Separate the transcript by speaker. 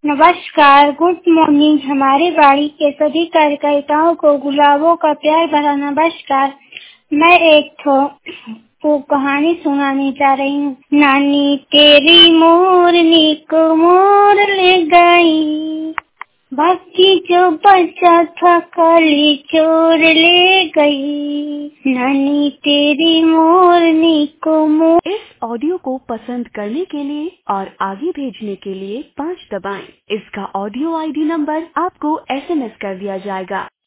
Speaker 1: नमस्कार, good morning. हमारी बाड़ी के सभी कार्यकर्ताओं को गुलाबों का प्यार भरा नमस्कार। मैं एक को कहानी सुनाने जा रही हूँ। नानी तेरी मोरनी को मोर ले गई, बाकी जो बचा था खाली चोर ले गई। नानी तेरी मोरनी को मोर।
Speaker 2: इस ऑडियो को पसंद करने के लिए और आगे भेजने के लिए 5 दबाएं। इसका ऑडियो आईडी नंबर आपको SMS कर दिया जाएगा।